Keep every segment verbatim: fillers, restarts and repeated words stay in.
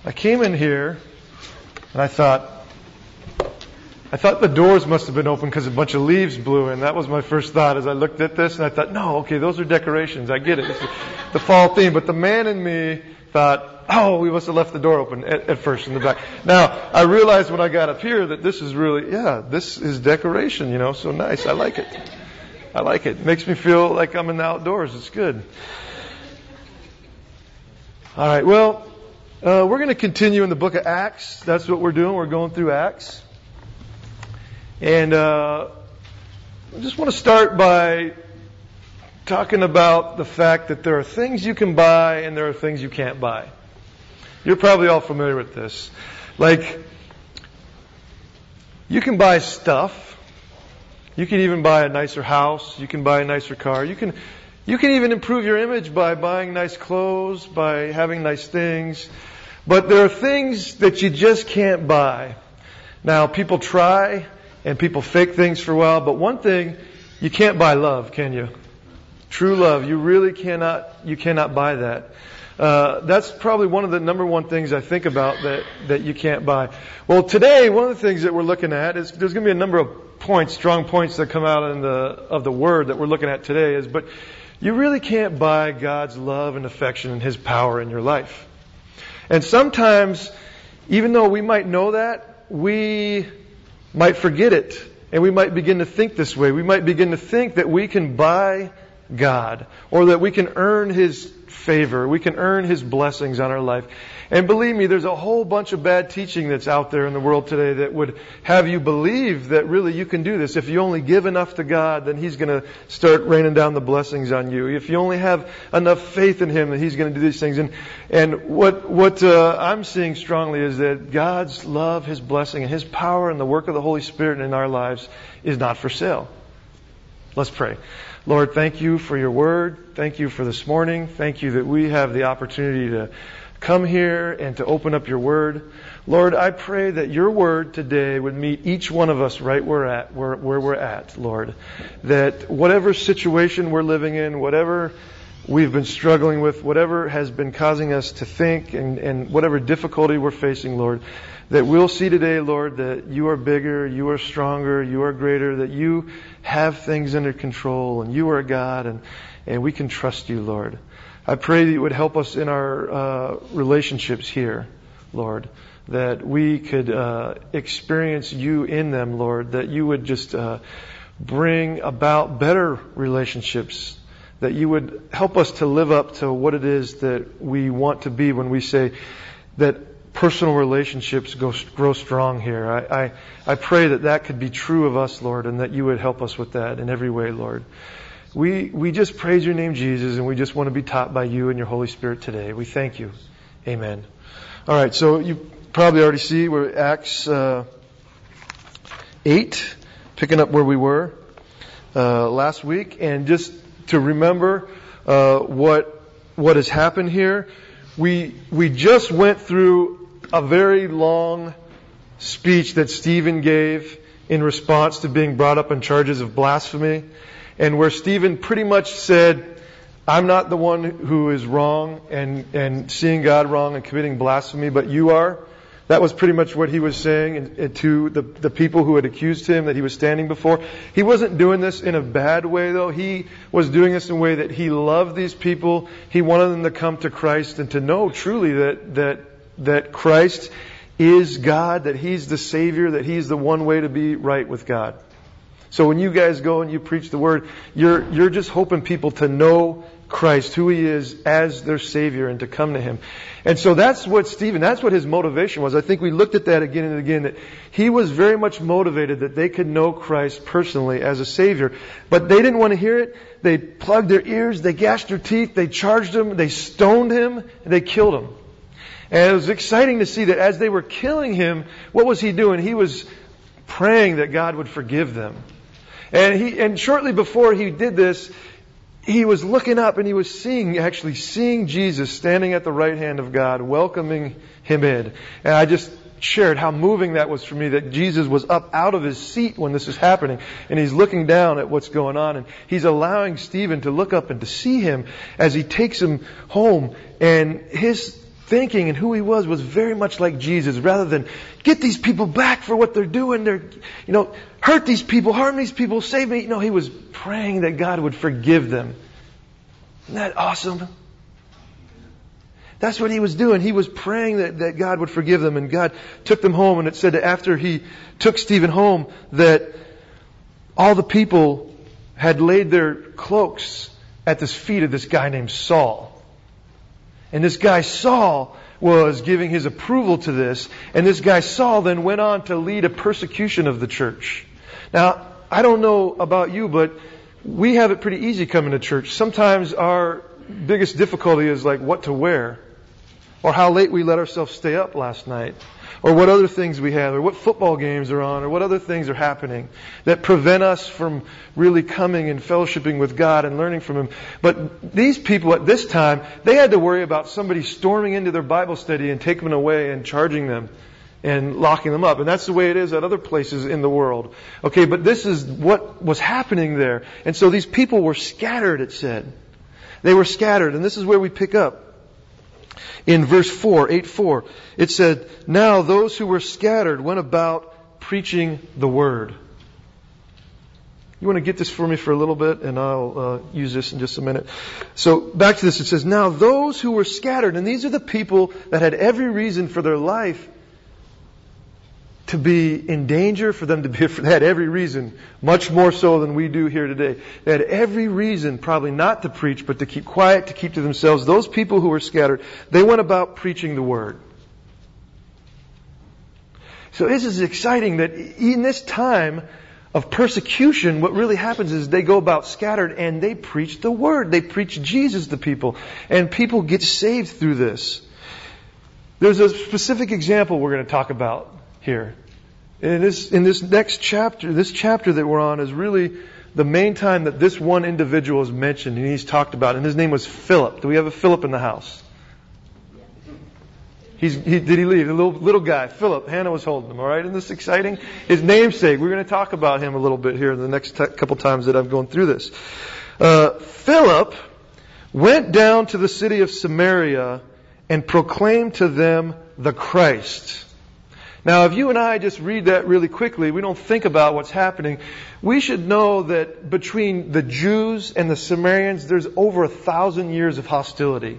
I came in here and I thought, I thought the doors must have been open because a bunch of leaves blew in. That was my first thought as I looked at this, and I thought, no, okay, those are decorations. I get it. It's the fall theme. But the man in me thought, oh, we must have left the door open at, at first in the back. Now, I realized when I got up here that this is really, yeah, this is decoration, you know, so nice. I like it. I like it. It makes me feel like I'm in the outdoors. It's good. All right, well, uh, we're going to continue in the book of Acts. That's what we're doing. We're going through Acts. And uh, I just want to start by talking about the fact that there are things you can buy and there are things you can't buy. You're probably all familiar with this. Like, you can buy stuff. You can even buy a nicer house. You can buy a nicer car. You can, you can even improve your image by buying nice clothes, by having nice things. But there are things that you just can't buy. Now, people try and people fake things for a while, but one thing, you can't buy love, can you? True love. You really cannot, you cannot buy that. Uh, that's probably one of the number one things I think about that, that you can't buy. Well, today, one of the things that we're looking at is there's going to be a number of points, strong points that come out in the, of the word that we're looking at today is, but you really can't buy God's love and affection and His power in your life. And sometimes, even though we might know that, we might forget it. And we might begin to think this way. We might begin to think that we can buy God, or that we can earn His favor. We can earn His blessings on our life. And believe me, there's a whole bunch of bad teaching that's out there in the world today that would have you believe that really you can do this. If you only give enough to God, then He's going to start raining down the blessings on you. If you only have enough faith in Him, then He's going to do these things. And and what what uh, I'm seeing strongly is that God's love, His blessing, and His power and the work of the Holy Spirit in our lives is not for sale. Let's pray. Lord, thank You for Your word. Thank You for this morning. Thank You that we have the opportunity to come here and to open up Your word. Lord, I pray that Your word today would meet each one of us right where, at, where, where we're at, Lord. That whatever situation we're living in, whatever we've been struggling with, whatever has been causing us to think and, and whatever difficulty we're facing, Lord, that we'll see today, Lord, that You are bigger, You are stronger, You are greater, that You have things under control, and You are God, and, and we can trust You, Lord. I pray that You would help us in our uh, relationships here, Lord, that we could uh, experience You in them, Lord, that You would just uh, bring about better relationships, that You would help us to live up to what it is that we want to be when we say that personal relationships go, grow strong here. I, I, I pray that that could be true of us, Lord, and that You would help us with that in every way, Lord. We we just praise Your name, Jesus, and we just want to be taught by You and Your Holy Spirit today. We thank You. Amen. All right, so you probably already see we're at Acts uh, eight, picking up where we were uh, last week. And just to remember uh, what what has happened here, we we just went through a very long speech that Stephen gave in response to being brought up on charges of blasphemy. And where Stephen pretty much said, I'm not the one who is wrong and, and seeing God wrong and committing blasphemy, but you are. That was pretty much what he was saying and, and to the, the people who had accused him that he was standing before. He wasn't doing this in a bad way, though. He was doing this in a way that he loved these people. He wanted them to come to Christ and to know truly that that that Christ is God, that He's the Savior, that He's the one way to be right with God. So when you guys go and you preach the Word, you're you're just hoping people to know Christ, who He is as their Savior, and to come to Him. And so that's what Stephen, that's what his motivation was. I think we looked at that again and again, that he was very much motivated that they could know Christ personally as a Savior. But they didn't want to hear it. They plugged their ears, they gashed their teeth, they charged Him, they stoned Him, and they killed Him. And it was exciting to see that as they were killing Him, what was He doing? He was praying that God would forgive them. And he, and shortly before he did this, he was looking up and he was seeing, actually seeing Jesus standing at the right hand of God, welcoming Him in. And I just shared how moving that was for me, that Jesus was up out of His seat when this is happening. And He's looking down at what's going on. And He's allowing Stephen to look up and to see Him as He takes him home. And his thinking and who he was was very much like Jesus. Rather than get these people back for what they're doing, they're, you know, hurt these people, harm these people, save me. No, he was praying that God would forgive them. Isn't that awesome? That's what he was doing. He was praying that, that God would forgive them, and God took them home. And it said that after he took Stephen home, that all the people had laid their cloaks at the feet of this guy named Saul. And this guy Saul was giving his approval to this. And this guy Saul then went on to lead a persecution of the church. Now, I don't know about you, but we have it pretty easy coming to church. Sometimes our biggest difficulty is like what to wear, or how late we let ourselves stay up last night, or what other things we have, or what football games are on, or what other things are happening that prevent us from really coming and fellowshipping with God and learning from Him. But these people at this time, they had to worry about somebody storming into their Bible study and taking them away and charging them and locking them up. And that's the way it is at other places in the world. Okay, but this is what was happening there. And so these people were scattered, it said. They were scattered. And this is where we pick up. In verse four, eight four, it said, "Now those who were scattered went about preaching the word." You want to get this for me for a little bit, and I'll uh, use this in just a minute. So back to this, it says, "Now those who were scattered," and these are the people that had every reason for their life to be in danger, for them to be, they had every reason, much more so than we do here today. They had every reason probably not to preach, but to keep quiet, to keep to themselves. Those people who were scattered, they went about preaching the word. So this is exciting that in this time of persecution, what really happens is they go about scattered and they preach the word. They preach Jesus to people. And people get saved through this. There's a specific example we're going to talk about here. In this, in this next chapter, this chapter that we're on is really the main time that this one individual is mentioned and he's talked about. And his name was Philip. Do we have a Philip in the house? He's, he, did he leave? A little, little guy, Philip. Hannah was holding him, all right? Isn't this exciting? His namesake. We're going to talk about him a little bit here in the next t- couple times that I'm going through this. Uh, Philip went down to the city of Samaria and proclaimed to them the Christ. Now, if you and I just read that really quickly, we don't think about what's happening. We should know that between the Jews and the Samaritans, there's over a thousand years of hostility.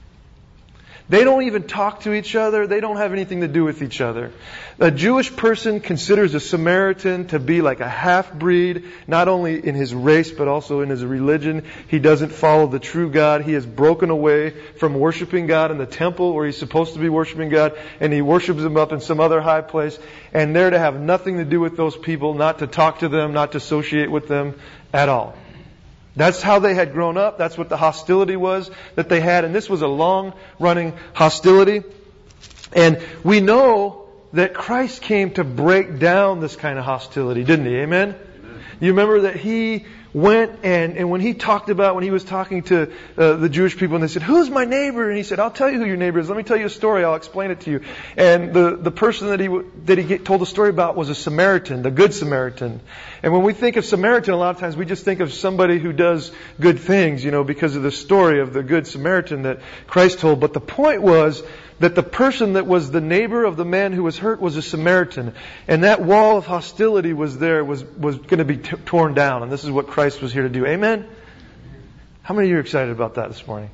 They don't even talk to each other. They don't have anything to do with each other. A Jewish person considers a Samaritan to be like a half-breed, not only in his race, but also in his religion. He doesn't follow the true God. He has broken away from worshiping God in the temple where he's supposed to be worshiping God, and he worships Him up in some other high place. And they're to have nothing to do with those people, not to talk to them, not to associate with them at all. That's how they had grown up. That's what the hostility was that they had. And this was a long-running hostility. And we know that Christ came to break down this kind of hostility, didn't He? Amen? Amen. You remember that He went and, and when He talked about, when He was talking to uh, the Jewish people and they said, "Who's my neighbor?" And He said, "I'll tell you who your neighbor is. Let me tell you a story. I'll explain it to you." And the, the person that He that He told the story about was a Samaritan, the Good Samaritan. And when we think of Samaritan, a lot of times we just think of somebody who does good things, you know, because of the story of the Good Samaritan that Christ told. But the point was that the person that was the neighbor of the man who was hurt was a Samaritan. And that wall of hostility was there, was, was going to be t- torn down. And this is what Christ was here to do. Amen? How many of you are excited about that this morning?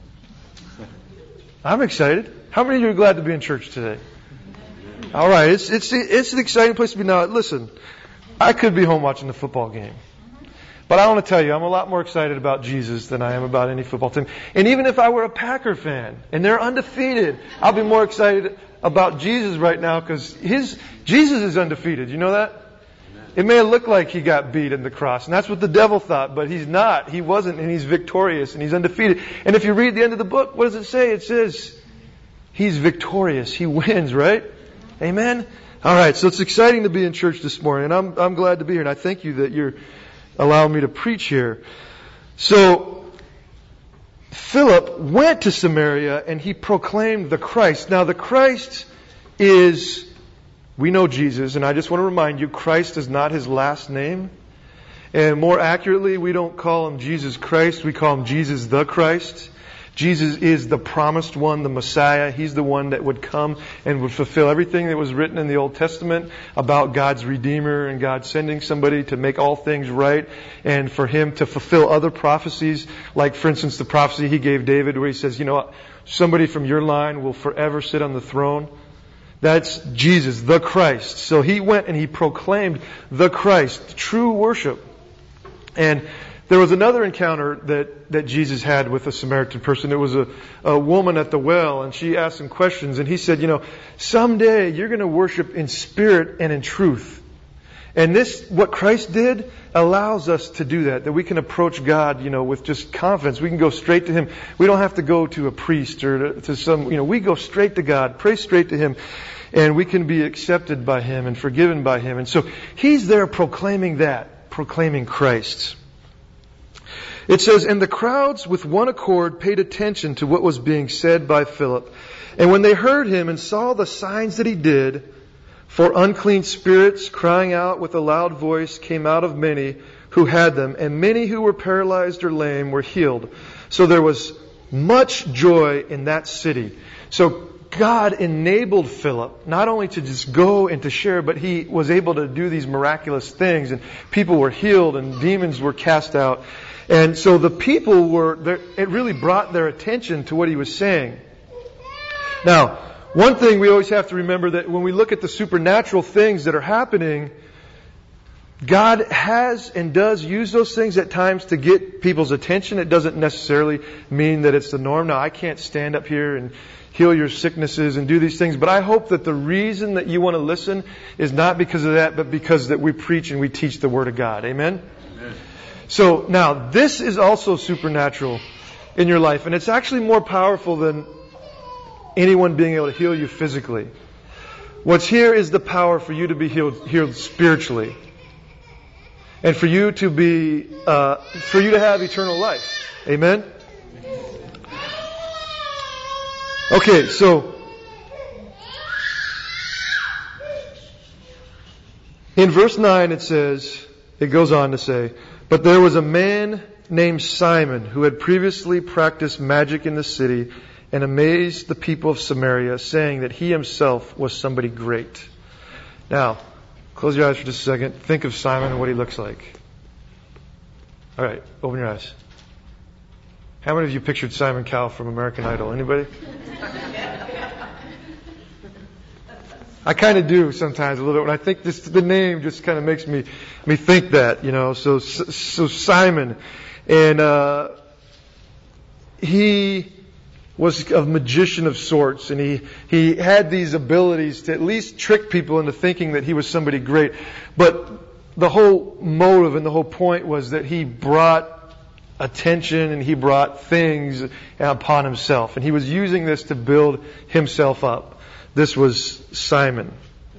I'm excited. How many of you are glad to be in church today? All right. It's, it's, it's an exciting place to be. Now, listen, I could be home watching the football game. But I want to tell you, I'm a lot more excited about Jesus than I am about any football team. And even if I were a Packer fan and they're undefeated, I'll be more excited about Jesus right now because his Jesus is undefeated. You know that? It may have looked like He got beat in the cross, and that's what the devil thought, but He's not. He wasn't, and He's victorious, and He's undefeated. And if you read the end of the book, what does it say? It says He's victorious. He wins, right? Amen? All right, so it's exciting to be in church this morning, and I'm I'm glad to be here, and I thank you that you're allowing me to preach here. So, Philip went to Samaria and he proclaimed the Christ. Now, the Christ is, we know Jesus, and I just want to remind you, Christ is not His last name. And more accurately, we don't call Him Jesus Christ, we call Him Jesus the Christ. Jesus is the promised one, the Messiah. He's the one that would come and would fulfill everything that was written in the Old Testament about God's Redeemer and God sending somebody to make all things right and for Him to fulfill other prophecies. Like, for instance, the prophecy He gave David where He says, you know, somebody from your line will forever sit on the throne. That's Jesus, the Christ. So He went and He proclaimed the Christ, true worship. And there was another encounter that, that Jesus had with a Samaritan person. It was a, a woman at the well, and she asked him questions, and He said, you know, someday you're going to worship in spirit and in truth. And this, what Christ did, allows us to do that, that we can approach God, you know, with just confidence. We can go straight to Him. We don't have to go to a priest or to, to some, you know, we go straight to God, pray straight to Him, and we can be accepted by Him and forgiven by Him. And so He's there proclaiming that, proclaiming Christ. It says, and the crowds with one accord paid attention to what was being said by Philip. And when they heard him and saw the signs that he did, for unclean spirits crying out with a loud voice came out of many who had them, and many who were paralyzed or lame were healed. So there was much joy in that city. So God enabled Philip not only to just go and to share, but he was able to do these miraculous things, and people were healed and demons were cast out. And so the people were, it really brought their attention to what he was saying. Now, one thing we always have to remember, that when we look at the supernatural things that are happening, God has and does use those things at times to get people's attention. It doesn't necessarily mean that it's the norm. Now, I can't stand up here and heal your sicknesses and do these things, but I hope that the reason that you want to listen is not because of that, but because that we preach and we teach the Word of God. Amen? Amen. So now, this is also supernatural in your life, and it's actually more powerful than anyone being able to heal you physically. What's here is the power for you to be healed, healed spiritually, and for you to be, uh, for you to have eternal life. Amen. Okay, so in verse nine it says, it goes on to say, but there was a man named Simon who had previously practiced magic in the city and amazed the people of Samaria, saying that he himself was somebody great. Now, close your eyes for just a second. Think of Simon and what he looks like. All right, open your eyes. How many of you pictured Simon Cowell from American Idol? Anybody? I kind of do sometimes a little bit. When I think this, the name just kind of makes me me think that, you know. So so Simon, and uh, he was a magician of sorts, and he he had these abilities to at least trick people into thinking that he was somebody great. But the whole motive and the whole point was that he brought attention and he brought things upon himself, and he was using this to build himself up. This was Simon.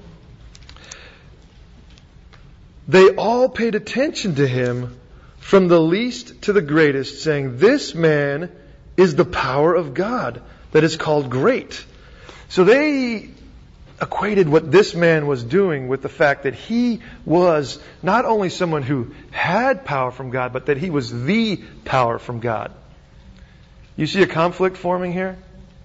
They all paid attention to him, from the least to the greatest, saying, "This man is the power of God that is called great." So they equated what this man was doing with the fact that he was not only someone who had power from God, but that he was the power from God. You see a conflict forming here?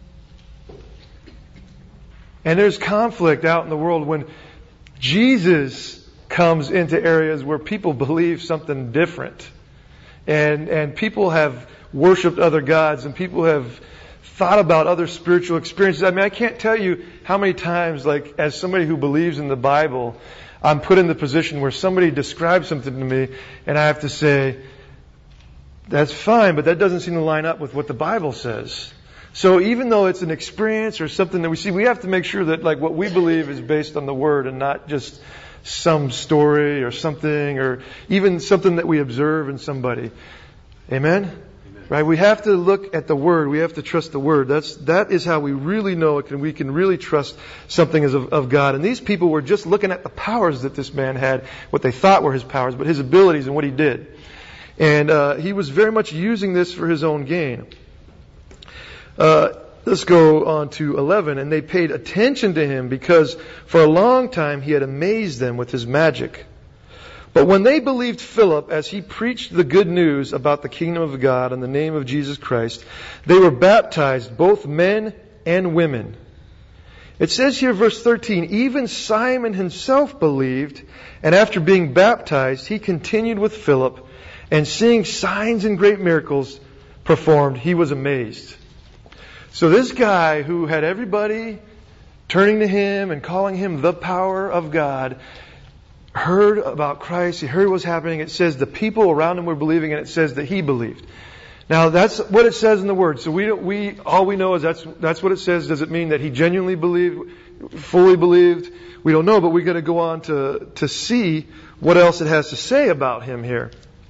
And there's conflict out in the world when Jesus comes into areas where people believe something different. And and people have worshipped other gods, and people have thought about other spiritual experiences. I mean, I can't tell you how many times, like, as somebody who believes in the Bible, I'm put in the position where somebody describes something to me, and I have to say, that's fine, but that doesn't seem to line up with what the Bible says. So even though it's an experience or something that we see, we have to make sure that, like, what we believe is based on the Word and not just some story or something, or even something that we observe in somebody. Amen? Amen. Right? We have to look at the Word. We have to trust the Word. That's, that is how we really know it, and we can really trust something as of, of God. And these people were just looking at the powers that this man had, what they thought were his powers, but his abilities and what he did. And uh, he was very much using this for his own gain. Uh, let's go on to eleven. And they paid attention to him because for a long time he had amazed them with his magic. But when they believed Philip as he preached the good news about the kingdom of God and the name of Jesus Christ, they were baptized, both men and women. It says here, verse thirteen, even Simon himself believed, and after being baptized, he continued with Philip, and seeing signs and great miracles performed, he was amazed. So this guy who had everybody turning to him and calling him the power of God, heard about Christ, he heard what was happening. It says the people around him were believing, and it says that he believed. Now that's what it says in the Word. So we don't, we all we know is that's that's what it says. Does it mean that he genuinely believed, fully believed? We don't know, but we got to go on to to see what else it has to say about him here.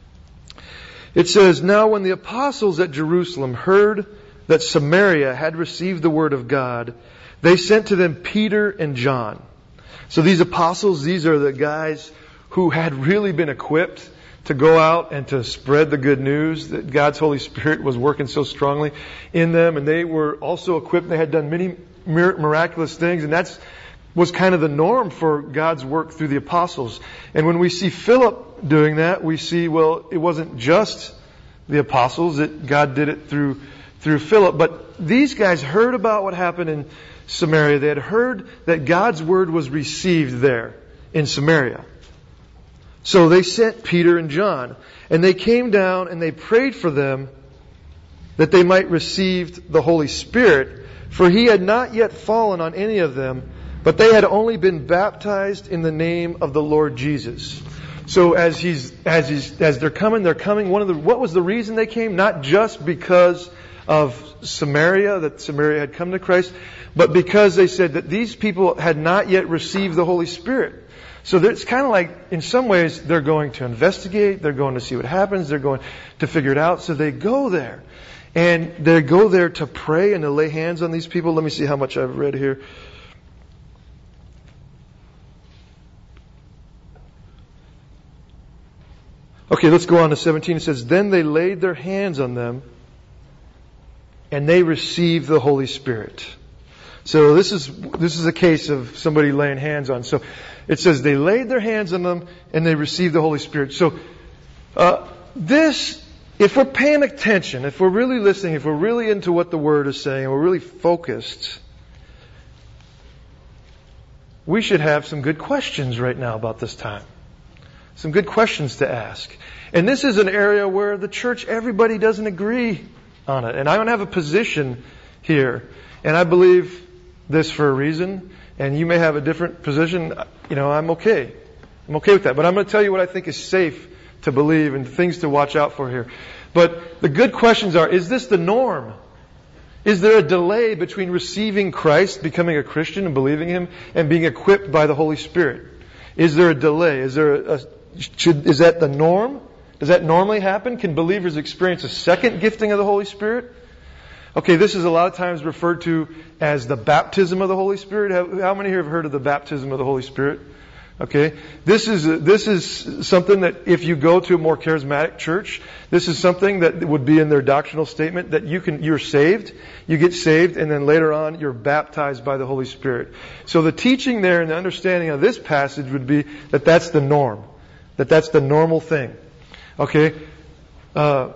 It says, now when the apostles at Jerusalem heard that Samaria had received the word of God, they sent to them Peter and John. So these apostles, these are the guys who had really been equipped to go out and to spread the good news, that God's Holy Spirit was working so strongly in them. And they were also equipped. They had done many miraculous things. And that's was kind of the norm for God's work through the apostles. And when we see Philip doing that, we see, well, it wasn't just the apostles. It, God did it through through Philip. But these guys heard about what happened in Samaria. They had heard that God's word was received there in Samaria. So they sent Peter and John. And they came down and they prayed for them that they might receive the Holy Spirit. For he had not yet fallen on any of them, but they had only been baptized in the name of the Lord Jesus. So as he's as he's as they're coming, they're coming. One of the what was the reason they came? Not just because of Samaria, that Samaria had come to Christ, but because they said that these people had not yet received the Holy Spirit. So it's kind of like, in some ways, they're going to investigate, they're going to see what happens, they're going to figure it out. So they go there. And they go there to pray and to lay hands on these people. Let me see how much I've read here. Okay, let's go on to seventeen. It says, then they laid their hands on them, and they received the Holy Spirit. So this is this is a case of somebody laying hands on. So it says they laid their hands on them, and they received the Holy Spirit. So uh, this, if we're paying attention, if we're really listening, if we're really into what the Word is saying, and we're really focused, we should have some good questions right now about this time. Some good questions to ask. And this is an area where the church, everybody doesn't agree on it. And I don't have a position here. And I believe this for a reason. And you may have a different position. You know, I'm okay. I'm okay with that. But I'm going to tell you what I think is safe to believe and things to watch out for here. But the good questions are, is this the norm? Is there a delay between receiving Christ, becoming a Christian and believing Him, and being equipped by the Holy Spirit? Is there a delay? Is there a, a should, is that the norm? Does that normally happen? Can believers experience a second gifting of the Holy Spirit? Okay, this is a lot of times referred to as the baptism of the Holy Spirit. How, how many here have heard of the baptism of the Holy Spirit? Okay, this is this is something that if you go to a more charismatic church, this is something that would be in their doctrinal statement, that you can you're saved, you get saved, and then later on you're baptized by the Holy Spirit. So the teaching there and the understanding of this passage would be that that's the norm, that that's the normal thing. Okay, uh,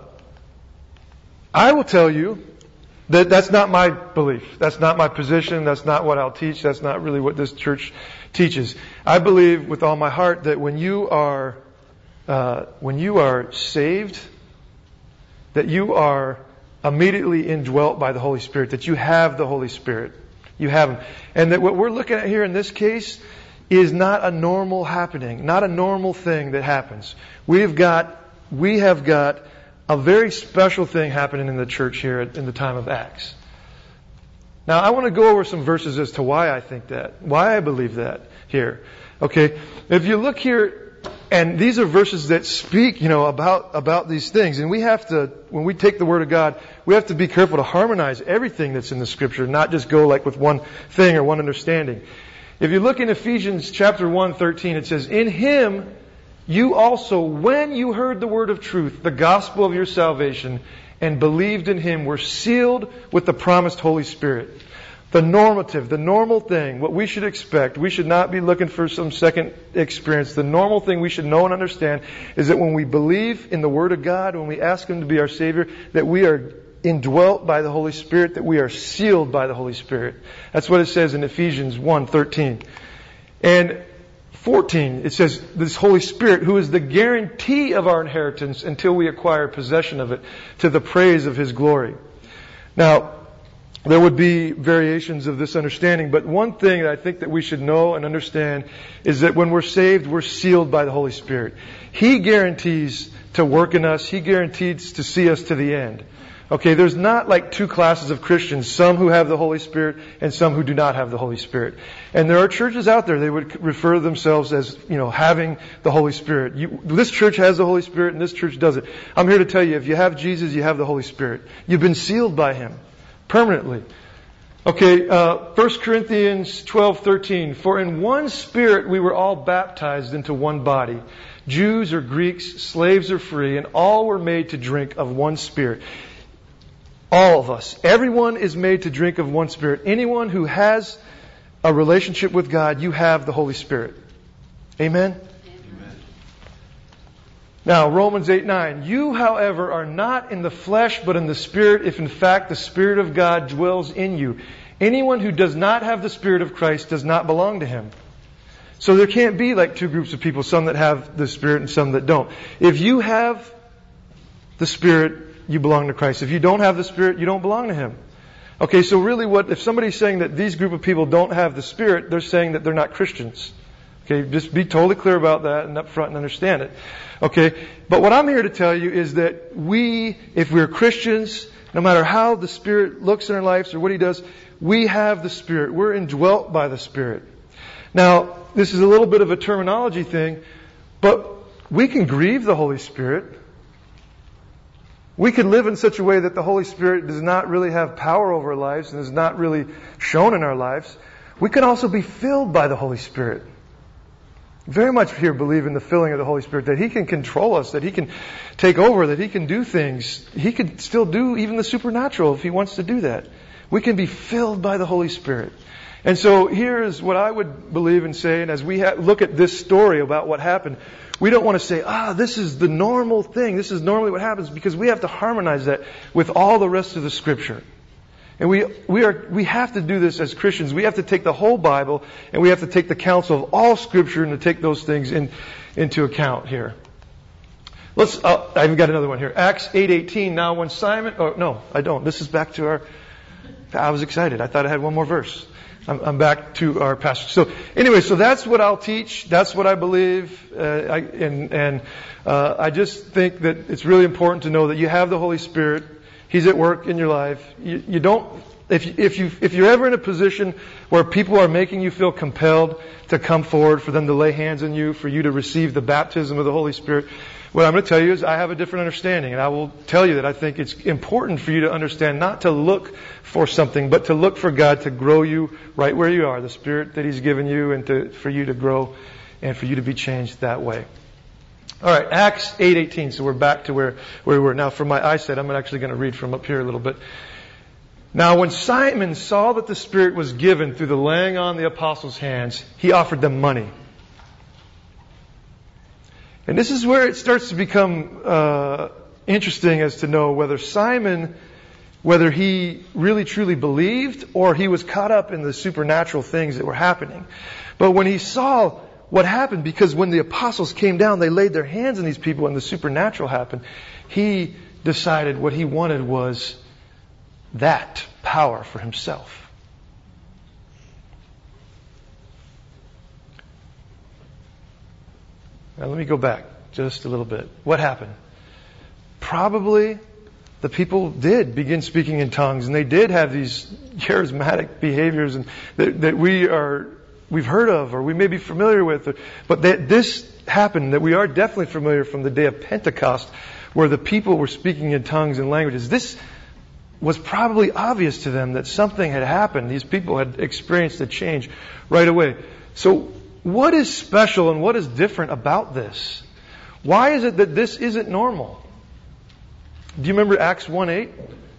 I will tell you that that's not my belief. That's not my position. That's not what I'll teach. That's not really what this church teaches. I believe with all my heart that when you are uh, when you are saved, that you are immediately indwelt by the Holy Spirit, that you have the Holy Spirit. You have Him. And that what we're looking at here in this case is not a normal happening, not a normal thing that happens. We've got, we have got a very special thing happening in the church here in the time of Acts. Now, I want to go over some verses as to why I think that, why I believe that here. Okay, if you look here, and these are verses that speak, you know, about about these things, and we have to, when we take the Word of God, we have to be careful to harmonize everything that's in the Scripture, not just go like with one thing or one understanding. If you look in Ephesians chapter one, thirteen, it says, "In Him you also, when you heard the word of truth, the gospel of your salvation, and believed in Him, were sealed with the promised Holy Spirit, The normative, the normal thing, what we should expect, we should not be looking for some second experience. The normal thing we should know and understand is that when we believe in the Word of God, when we ask Him to be our Savior, that we are indwelt by the Holy Spirit, that we are sealed by the Holy Spirit. That's what it says in Ephesians one thirteen. And fourteen, it says, this Holy Spirit, who is the guarantee of our inheritance until we acquire possession of it, to the praise of His glory. Now, there would be variations of this understanding, but one thing that I think that we should know and understand is that when we're saved, we're sealed by the Holy Spirit. He guarantees to work in us. He guarantees to see us to the end. Okay, there's not like two classes of Christians, some who have the Holy Spirit and some who do not have the Holy Spirit. And there are churches out there, they would refer to themselves as, you know, having the Holy Spirit. You, this church has the Holy Spirit and this church doesn't. I'm here to tell you, if you have Jesus, you have the Holy Spirit. You've been sealed by Him. Permanently. Okay, uh, First Corinthians twelve thirteen. For in one Spirit we were all baptized into one body. Jews or Greeks, slaves or free, and all were made to drink of one Spirit. All of us. Everyone is made to drink of one Spirit. Anyone who has a relationship with God, you have the Holy Spirit. Amen? Now, Romans eight nine. You, however, are not in the flesh, but in the Spirit, if in fact the Spirit of God dwells in you. Anyone who does not have the Spirit of Christ does not belong to Him. So there can't be like two groups of people, some that have the Spirit and some that don't. If you have the Spirit, you belong to Christ. If you don't have the Spirit, you don't belong to Him. Okay, so really what, if somebody's saying that these group of people don't have the Spirit, they're saying that they're not Christians. Okay, just be totally clear about that and up front and understand it. Okay, but what I'm here to tell you is that we, if we're Christians, no matter how the Spirit looks in our lives or what He does, we have the Spirit. We're indwelt by the Spirit. Now, this is a little bit of a terminology thing, but we can grieve the Holy Spirit. We can live in such a way that the Holy Spirit does not really have power over our lives and is not really shown in our lives. We can also be filled by the Holy Spirit. Very much here believe in the filling of the Holy Spirit, that He can control us, that He can take over, that He can do things. He can still do even the supernatural if He wants to do that. We can be filled by the Holy Spirit. And so here is what I would believe and say, and as we ha- look at this story about what happened, we don't want to say, ah, this is the normal thing, this is normally what happens, because we have to harmonize that with all the rest of the Scripture. And we we are we have to do this as Christians. We have to take the whole Bible and we have to take the counsel of all Scripture and to take those things in, into account here. Let's. Uh, I've got another one here. Acts eight eighteen. Now when Simon, oh no, I don't. This is back to our. I was excited. I thought I had one more verse. I'm, I'm back to our passage. So anyway, so that's what I'll teach. That's what I believe, uh, I, and and uh, I just think that it's really important to know that you have the Holy Spirit. He's at work in your life. You, you don't, if you, if you, if you're ever in a position where people are making you feel compelled to come forward, for them to lay hands on you, for you to receive the baptism of the Holy Spirit, what I'm going to tell you is I have a different understanding, and I will tell you that I think it's important for you to understand not to look for something, but to look for God to grow you right where you are, the Spirit that He's given you, and to, for you to grow and for you to be changed that way. All right, Acts eight eighteen. So we're back to where, where we were. Now, for my eyesight, I'm actually going to read from up here a little bit. Now, when Simon saw that the Spirit was given through the laying on the apostles' hands, he offered them money. And this is where it starts to become uh, interesting as to know whether Simon, whether he really truly believed or he was caught up in the supernatural things that were happening. But when he saw what happened, because when the apostles came down, they laid their hands on these people and the supernatural happened, he decided what he wanted was that power for himself. Now let me go back just a little bit. What happened? Probably the people did begin speaking in tongues, and they did have these charismatic behaviors and that, that we are we've heard of, or we may be familiar with, but that this happened, that we are definitely familiar from the day of Pentecost, where the people were speaking in tongues and languages. This was probably obvious to them that something had happened. These people had experienced a change right away. So what is special and what is different about this? Why is it that this isn't normal? Do you remember Acts one eight?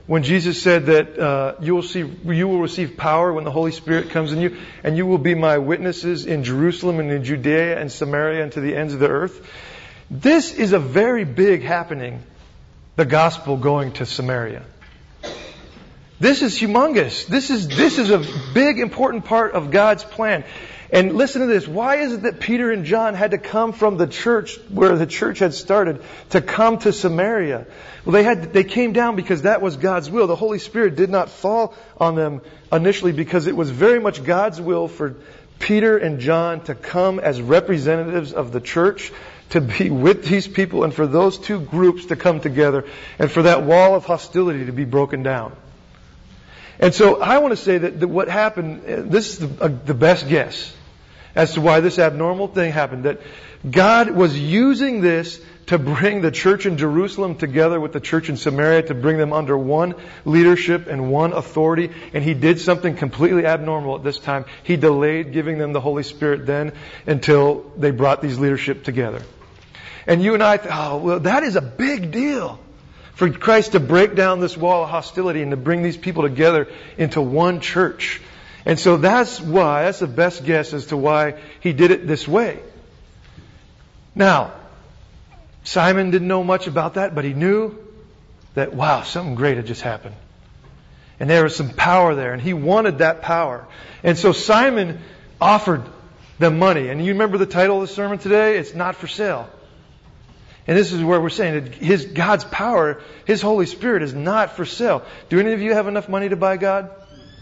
when Jesus said that uh, you will see, you will receive power when the Holy Spirit comes in you, and you will be my witnesses in Jerusalem and in Judea and Samaria and to the ends of the earth. This is a very big happening, the gospel going to Samaria. This is humongous. This is this is a big, important part of God's plan. And listen to this. Why is it that Peter and John had to come from the church where the church had started to come to Samaria? Well, they had they came down because that was God's will. The Holy Spirit did not fall on them initially because it was very much God's will for Peter and John to come as representatives of the church, to be with these people, and for those two groups to come together, and for that wall of hostility to be broken down. And so I want to say that, that what happened, this is the, uh, the best guess as to why this abnormal thing happened, that God was using this to bring the church in Jerusalem together with the church in Samaria, to bring them under one leadership and one authority. And He did something completely abnormal at this time. He delayed giving them the Holy Spirit then until they brought these leadership together. And you and I, oh, well, that is a big deal for Christ to break down this wall of hostility and to bring these people together into one church. And so that's why, that's the best guess as to why He did it this way. Now, Simon didn't know much about that, but he knew that, wow, something great had just happened. And there was some power there, and he wanted that power. And so Simon offered them money. And you remember the title of the sermon today? It's Not for Sale. And this is where we're saying that His God's power, His Holy Spirit is not for sale. Do any of you have enough money to buy God?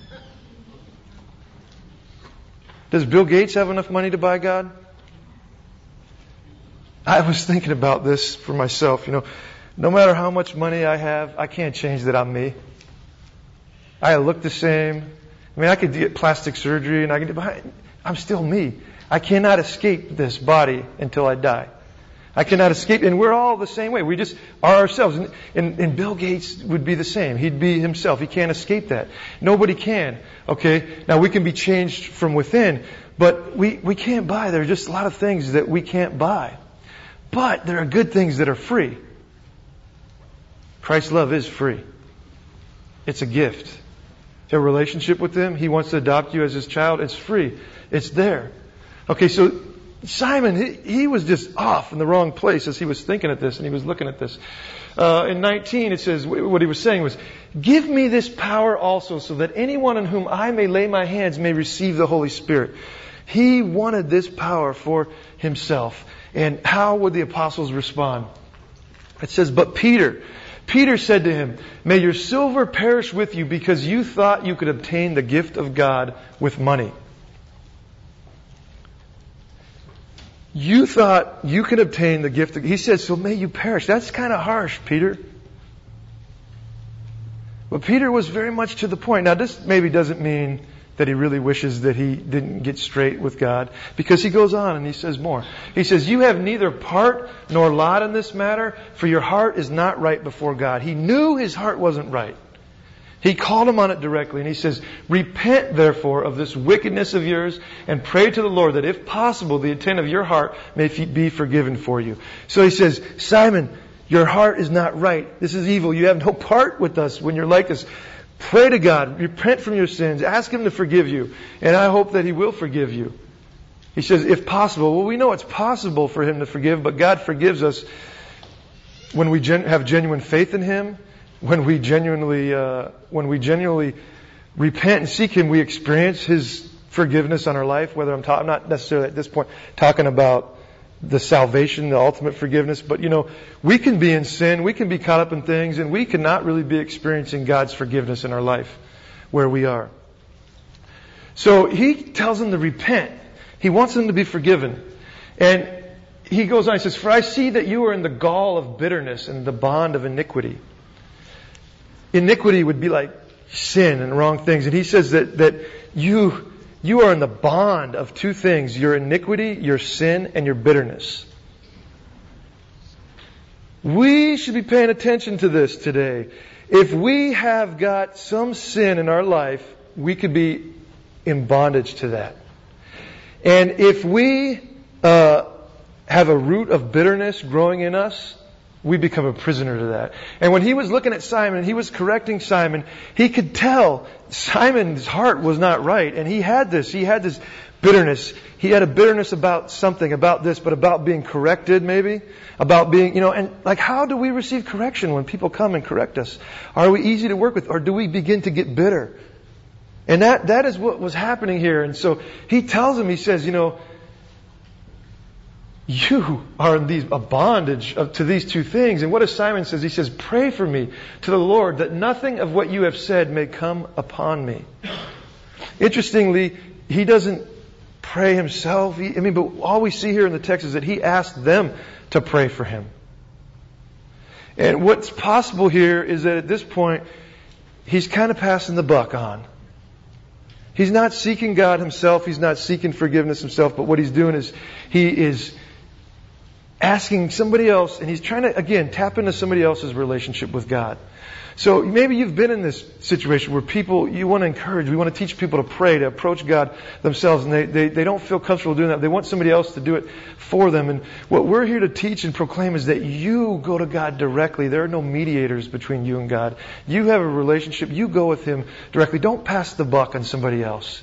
Does Bill Gates have enough money to buy God? I was thinking about this for myself. You know, no matter how much money I have, I can't change that I'm me. I look the same. I mean, I could get plastic surgery and I could, but I'm still me. I cannot escape this body until I die. I cannot escape, and we're all the same way. We just are ourselves. And, and, and Bill Gates would be the same. He'd be himself. He can't escape that. Nobody can. Okay? Now, we can be changed from within, but we, we can't buy. There are just a lot of things that we can't buy. But there are good things that are free. Christ's love is free. It's a gift. To have a relationship with Him, He wants to adopt you as His child. It's free. It's there. Okay, so Simon, he, he was just off in the wrong place as he was thinking at this and he was looking at this. Uh, in nineteen, it says, what he was saying was, give me this power also so that anyone on whom I may lay my hands may receive the Holy Spirit. He wanted this power for himself. And how would the apostles respond? It says, but Peter, Peter said to him, may your silver perish with you because you thought you could obtain the gift of God with money. You thought you could obtain the gift of God. He says, so may you perish. That's kind of harsh, Peter. But Peter was very much to the point. Now, this maybe doesn't mean that he really wishes that he didn't get straight with God, because he goes on and he says more. He says, you have neither part nor lot in this matter, for your heart is not right before God. He knew his heart wasn't right. He called him on it directly, and he says, repent therefore of this wickedness of yours and pray to the Lord that if possible the intent of your heart may be forgiven for you. So he says, Simon, your heart is not right. This is evil. You have no part with us when you're like this. Pray to God. Repent from your sins. Ask Him to forgive you. And I hope that He will forgive you. He says, if possible. Well, we know it's possible for Him to forgive, but God forgives us when we gen- have genuine faith in Him. When we genuinely, uh, when we genuinely repent and seek Him, we experience His forgiveness on our life. Whether I'm, ta- I'm not necessarily at this point talking about the salvation, the ultimate forgiveness, but you know, we can be in sin, we can be caught up in things, and we cannot really be experiencing God's forgiveness in our life where we are. So He tells them to repent. He wants them to be forgiven. And He goes on, He says, for I see that you are in the gall of bitterness and the bond of iniquity. Iniquity would be like sin and wrong things. And He says that, that you, you are in the bond of two things. Your iniquity, your sin, and your bitterness. We should be paying attention to this today. If we have got some sin in our life, we could be in bondage to that. And if we uh, have a root of bitterness growing in us, we become a prisoner to that. And when he was looking at Simon, he was correcting Simon, he could tell Simon's heart was not right. And he had this, he had this bitterness. He had a bitterness about something, about this, but about being corrected maybe. About being, you know, and like how do we receive correction when people come and correct us? Are we easy to work with, or do we begin to get bitter? And that, that is what was happening here. And so he tells him, he says, you know, you are in these, a bondage of, to these two things. And what does Simon says? He says, pray for me to the Lord that nothing of what you have said may come upon me. Interestingly, he doesn't pray himself. He, I mean, but all we see here in the text is that he asked them to pray for him. And what's possible here is that at this point, he's kind of passing the buck on. He's not seeking God himself. He's not seeking forgiveness himself. But what he's doing is he is asking somebody else, and he's trying to, again, tap into somebody else's relationship with God. So maybe you've been in this situation where people, you want to encourage, we want to teach people to pray, to approach God themselves, and they, they, they don't feel comfortable doing that. They want somebody else to do it for them. And what we're here to teach and proclaim is that you go to God directly. There are no mediators between you and God. You have a relationship. You go with Him directly. Don't pass the buck on somebody else.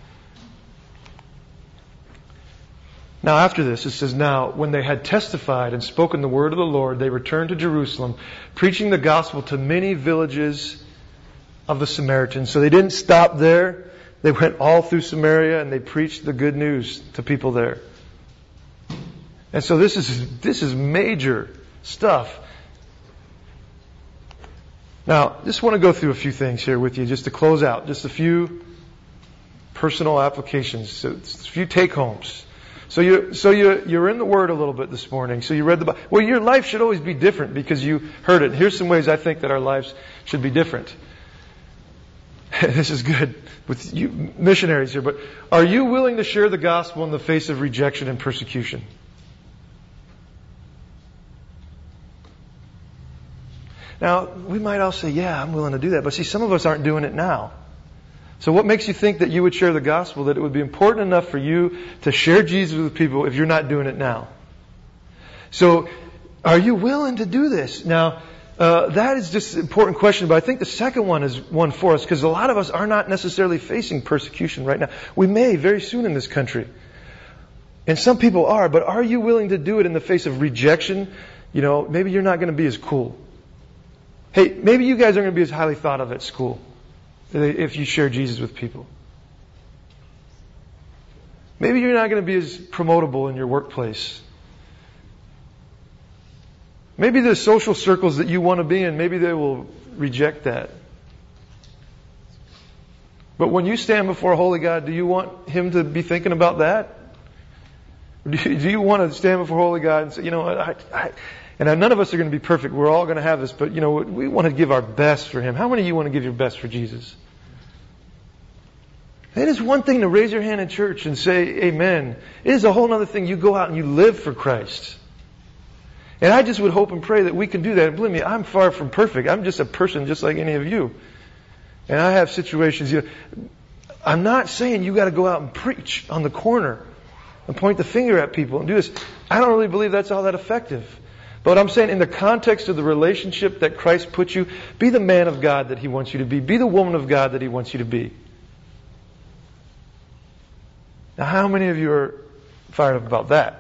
Now after this, it says, now when they had testified and spoken the word of the Lord, they returned to Jerusalem, preaching the gospel to many villages of the Samaritans. So they didn't stop there. They went all through Samaria and they preached the good news to people there. And so this is, this is major stuff. Now, just want to go through a few things here with you just to close out. Just a few personal applications, so a few take-homes. So you, so you, you're in the Word a little bit this morning. So you read the Bible. Well, your life should always be different because you heard it. Here's some ways I think that our lives should be different. This is good with you missionaries here. But are you willing to share the gospel in the face of rejection and persecution? Now, we might all say, yeah, I'm willing to do that. But see, some of us aren't doing it now. So what makes you think that you would share the gospel, that it would be important enough for you to share Jesus with people if you're not doing it now? So are you willing to do this? Now, uh, that is just an important question, but I think the second one is one for us because a lot of us are not necessarily facing persecution right now. We may very soon in this country. And some people are, but are you willing to do it in the face of rejection? You know, maybe you're not going to be as cool. Hey, maybe you guys aren't going to be as highly thought of at school if you share Jesus with people. Maybe you're not going to be as promotable in your workplace. Maybe the social circles that you want to be in, maybe they will reject that. But when you stand before a holy God, do you want Him to be thinking about that? Do you, do you want to stand before holy God and say, you know what, I, I, and none of us are going to be perfect. We're all going to have this, but you know, we want to give our best for Him. How many of you want to give your best for Jesus? It is one thing to raise your hand in church and say amen. It is a whole other thing. You go out and you live for Christ. And I just would hope and pray that we can do that. And believe me, I'm far from perfect. I'm just a person just like any of you. And I have situations, you know, I'm not saying you got to go out and preach on the corner and point the finger at people and do this. I don't really believe that's all that effective. But I'm saying in the context of the relationship that Christ put you, be the man of God that He wants you to be. Be the woman of God that He wants you to be. Now, how many of you are fired up about that?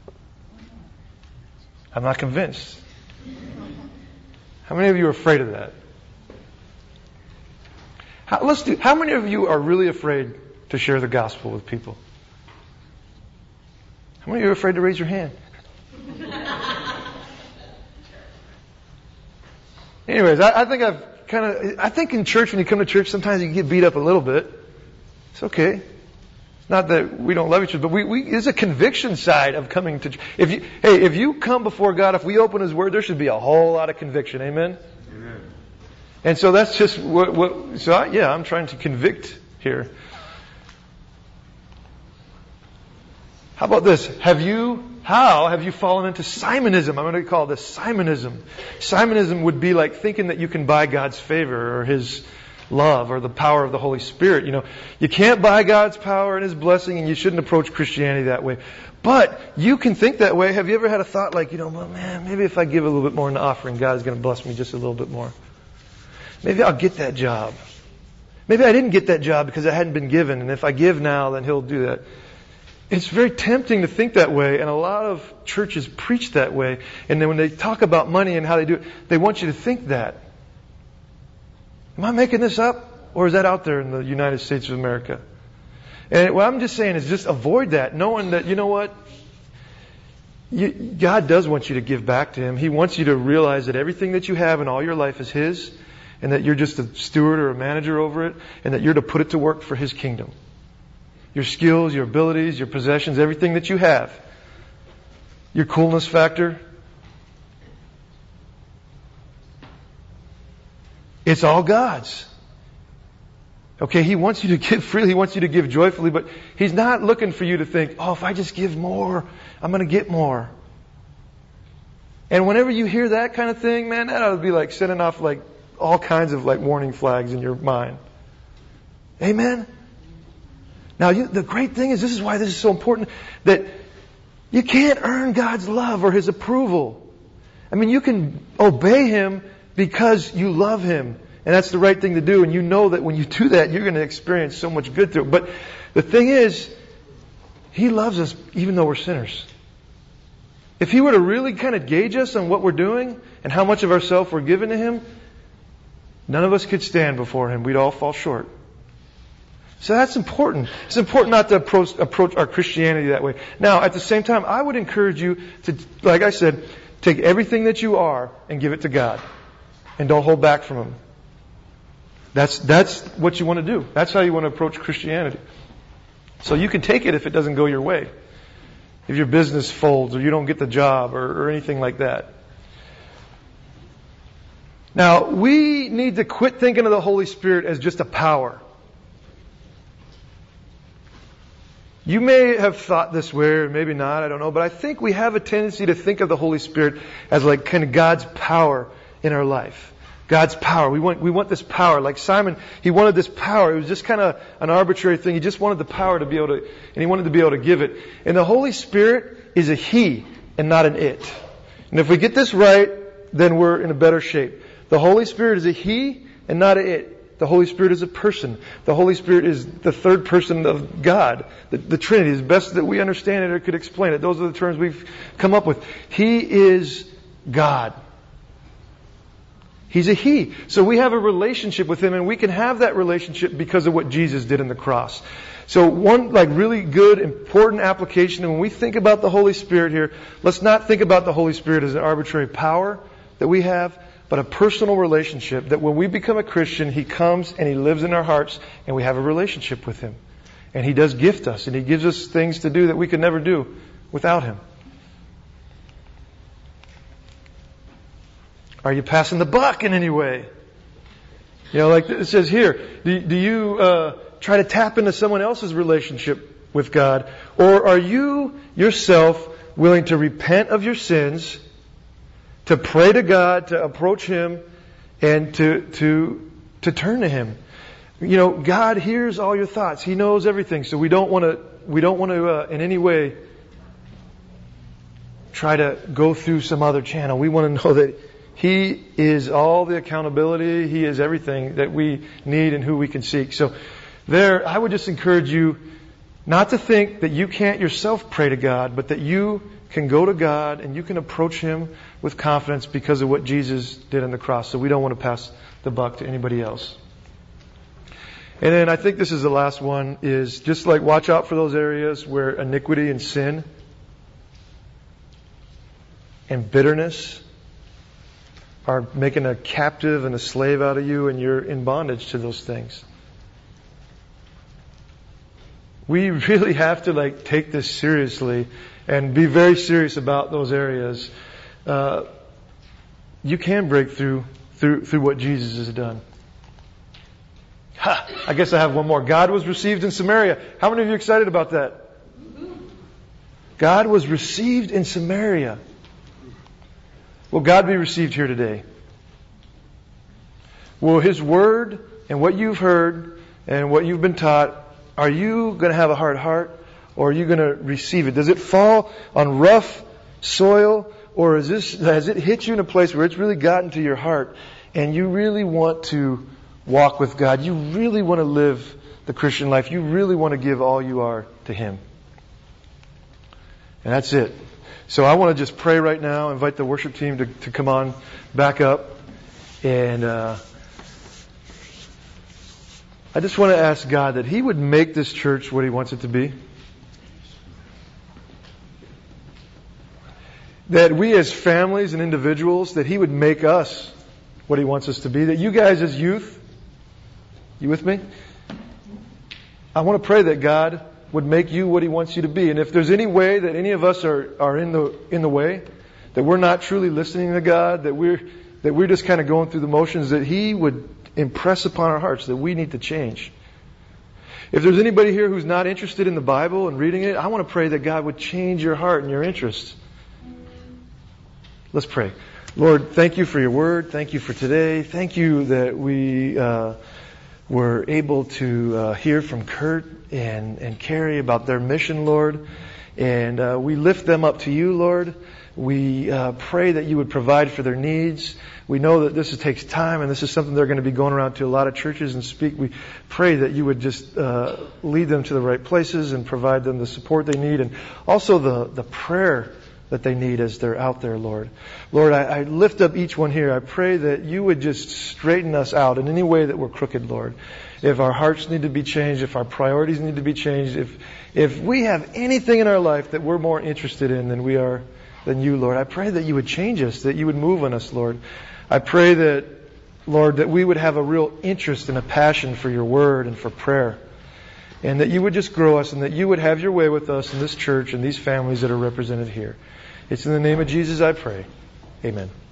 I'm not convinced. How many of you are afraid of that? How, let's do. How many of you are really afraid to share the gospel with people? How many of you are afraid to raise your hand? Anyways, I, I think I've kind of. I think in church, when you come to church, sometimes you can get beat up a little bit. It's okay. Not that we don't love each other, but we, we, there's a conviction side of coming to church. If you, hey, if you come before God, if we open His Word, there should be a whole lot of conviction. Amen? Amen. And so that's just what, what so I, yeah, I'm trying to convict here. How about this? Have you, how have you fallen into Simonism? I'm going to call this Simonism. Simonism would be like thinking that you can buy God's favor or His love or the power of the Holy Spirit. You know, you can't buy God's power and His blessing, and you shouldn't approach Christianity that way. But you can think that way. Have you ever had a thought like, you know, well, man, maybe if I give a little bit more in the offering, God is going to bless me just a little bit more. Maybe I'll get that job. Maybe I didn't get that job because I hadn't been given, and if I give now, then He'll do that. It's very tempting to think that way, and a lot of churches preach that way. And then when they talk about money and how they do it, they want you to think that. Am I making this up? Or is that out there in the United States of America? And what I'm just saying is just avoid that, knowing that, you know what? You, God does want you to give back to Him. He wants you to realize that everything that you have in all your life is His, and that you're just a steward or a manager over it, and that you're to put it to work for His kingdom. Your skills, your abilities, your possessions, everything that you have. Your coolness factor. It's all God's. Okay, He wants you to give freely, He wants you to give joyfully, but He's not looking for you to think, oh, if I just give more, I'm going to get more. And whenever you hear that kind of thing, man, that ought to be like setting off like all kinds of like warning flags in your mind. Amen? Now, you, the great thing is, this is why this is so important, that you can't earn God's love or His approval. I mean, you can obey Him because you love Him. And that's the right thing to do. And you know that when you do that, you're going to experience so much good through it. But the thing is, He loves us even though we're sinners. If He were to really kind of gauge us on what we're doing and how much of ourselves we're giving to Him, none of us could stand before Him. We'd all fall short. So that's important. It's important not to approach, approach our Christianity that way. Now, at the same time, I would encourage you to, like I said, take everything that you are and give it to God. And don't hold back from Him. That's, that's what you want to do. That's how you want to approach Christianity. So you can take it if it doesn't go your way. If your business folds or you don't get the job or, or anything like that. Now, we need to quit thinking of the Holy Spirit as just a power. You may have thought this way, or maybe not, I don't know, but I think we have a tendency to think of the Holy Spirit as like kind of God's power in our life. God's power. We want, we want this power. Like Simon, he wanted this power. It was just kind of an arbitrary thing. He just wanted the power to be able to, and he wanted to be able to give it. And the Holy Spirit is a He and not an it. And if we get this right, then we're in a better shape. The Holy Spirit is a He and not an it. The Holy Spirit is a person. The Holy Spirit is the third person of God. The, the Trinity, as best that we understand it or could explain it. Those are the terms we've come up with. He is God. He's a He. So we have a relationship with Him, and we can have that relationship because of what Jesus did on the cross. So one like really good, important application, and when we think about the Holy Spirit here, let's not think about the Holy Spirit as an arbitrary power that we have, but a personal relationship that when we become a Christian, He comes and He lives in our hearts, and we have a relationship with Him. And He does gift us, and He gives us things to do that we could never do without Him. Are you passing the buck in any way? You know, like it says here, do, do you uh, try to tap into someone else's relationship with God? Or are you yourself willing to repent of your sins, to pray to God, to approach Him, and to to to turn to Him? You know, God hears all your thoughts. He knows everything. So we don't want to we don't want to uh, in any way try to go through some other channel. We want to know that He is all the accountability. He is everything that we need and who we can seek. So there, I would just encourage you not to think that you can't yourself pray to God, but that you can go to God and you can approach Him with confidence because of what Jesus did on the cross. So we don't want to pass the buck to anybody else. And then I think this is the last one, is just like watch out for those areas where iniquity and sin and bitterness are making a captive and a slave out of you, and you're in bondage to those things. We really have to like take this seriously and be very serious about those areas. Uh, you can break through through through what Jesus has done. Ha! I guess I have one more. God was received in Samaria. How many of you are excited about that? God was received in Samaria. Will God be received here today? Will His Word and what you've heard and what you've been taught, are you going to have a hard heart? or are you going to receive it? Does it fall on rough soil, or is this, has it hit you in a place where it's really gotten to your heart and you really want to walk with God? You really want to live the Christian life. You really want to give all you are to Him. And that's it. So I want to just pray right now, invite the worship team to, to come on back up. And uh, I just want to ask God that He would make this church what He wants it to be. That we as families and individuals, that He would make us what He wants us to be. That you guys as youth, you with me? I want to pray that God would make you what He wants you to be. And if there's any way that any of us are, are in the in the way, that we're not truly listening to God, that we're that we're just kind of going through the motions, that He would impress upon our hearts that we need to change. If there's anybody here who's not interested in the Bible and reading it, I want to pray that God would change your heart and your interest. Let's pray. Lord, thank You for Your Word. Thank You for today. Thank You that we uh, were able to uh, hear from Kurt and, and Carrie about their mission, Lord. And uh, we lift them up to You, Lord. We uh, pray that You would provide for their needs. We know that this takes time, and this is something they're going to be going around to a lot of churches and speak. We pray that You would just uh, lead them to the right places and provide them the support they need, and also the, the prayer that they need as they're out there, Lord. Lord, I, I lift up each one here. I pray that You would just straighten us out in any way that we're crooked, Lord. If our hearts need to be changed, if our priorities need to be changed, if if we have anything in our life that we're more interested in than we are than You, Lord, I pray that You would change us, that You would move on us, Lord. I pray that, Lord, that we would have a real interest and a passion for Your Word and for prayer. And that You would just grow us, and that You would have Your way with us in this church and these families that are represented here. It's in the name of Jesus I pray. Amen.